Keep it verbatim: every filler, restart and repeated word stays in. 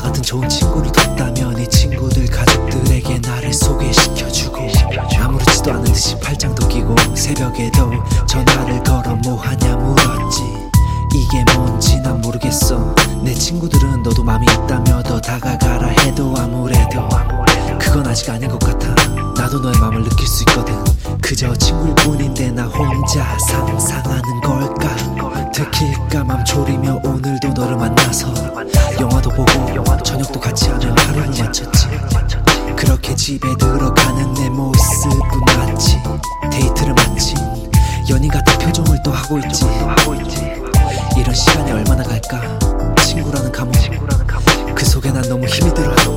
같은 좋은 친구를 뒀다면 이 친구들 가족들에게 나를 소개시켜주고 아무렇지도 않은 듯이 팔짱도 끼고 새벽에도 전화를 걸어 뭐하냐 물었지. 이게 뭔지 난 모르겠어. 내 친구들은 너도 맘이 있다며 더 다가가라 해도 아무래도 그건 아직 아닌 것 같아. 나도 너의 맘을 느낄 수 있거든. 그저 친구일 뿐인데 나 혼자 상상하는 걸까. 들킬까 맘 졸이며 오늘도 너를 만나서 영화도 보고 저녁도 같이 하며 하루를 마쳤지. 그렇게 집에 들어가는 내 모습은 마치 데이트를 마친 연인 같은 표정을 또 하고 있지. 이런 시간이 얼마나 갈까. 친구라는 감옥 그 속에 난 너무 힘이 들어.